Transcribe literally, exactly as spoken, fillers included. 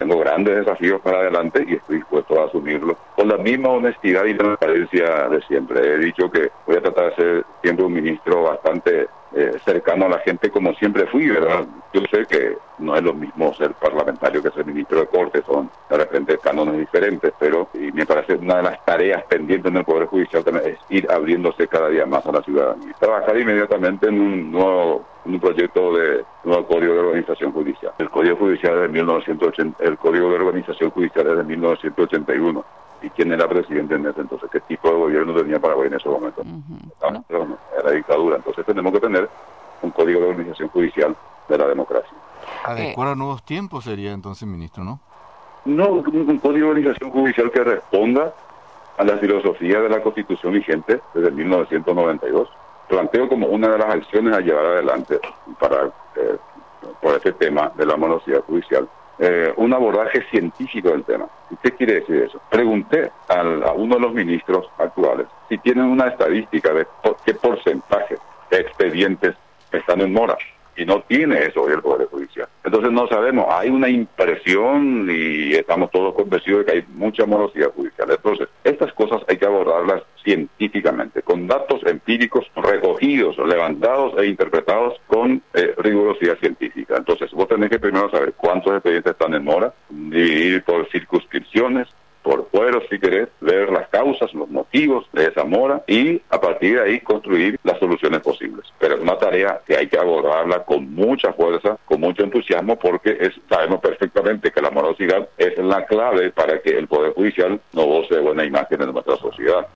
tengo grandes desafíos para adelante y estoy dispuesto a asumirlos con la misma honestidad y transparencia de siempre. He dicho que voy a tratar de ser siempre un ministro bastante eh, cercano a la gente, como siempre fui, ¿verdad? Yo sé que no es lo mismo ser parlamentario que ser ministro de Corte, son de repente cánones diferentes, pero y me parece una de las tareas pendientes en el Poder Judicial también es ir abriéndose cada día más a la ciudadanía. Trabajar inmediatamente en un nuevo un proyecto de nuevo Código de Organización Judicial. El Código Judicial es de mil novecientos ochenta, el Código de Organización Judicial es de mil novecientos ochenta y uno. ¿Y quién era presidente en ese entonces? ¿Qué tipo de gobierno tenía Paraguay en ese momento? Uh-huh. Ah, no. Pero no, era dictadura. Entonces tenemos que tener un Código de Organización Judicial de la democracia. Adecuar a nuevos tiempos sería entonces, ministro, ¿no? No, un, un Código de Organización Judicial que responda a la filosofía de la Constitución vigente desde mil novecientos noventa y dos. Planteo como una de las acciones a llevar adelante para eh, por este tema de la morosidad judicial, eh, un abordaje científico del tema. ¿Qué quiere decir eso? Pregunté al, a uno de los ministros actuales si tienen una estadística de por, qué porcentaje de expedientes están en mora, y no tiene eso hoy el Poder Judicial. Entonces no sabemos, hay una impresión y estamos todos convencidos de que hay mucha morosidad judicial. Entonces, estas cosas hay que abordarlas científicamente, con datos empíricos recogidos, levantados e interpretados con eh, rigurosidad científica. Entonces, vos tenés que primero saber cuántos expedientes están en mora, dividir por circunscripciones, por fueros, si querés, ver las causas, los motivos de esa mora y a partir de ahí construir las soluciones posibles. Pero es una tarea que hay que abordarla con mucha fuerza, con mucho entusiasmo, porque es, sabemos perfectamente que la morosidad es la clave para que el Poder Judicial no goce de buena imagen en nuestra sociedad.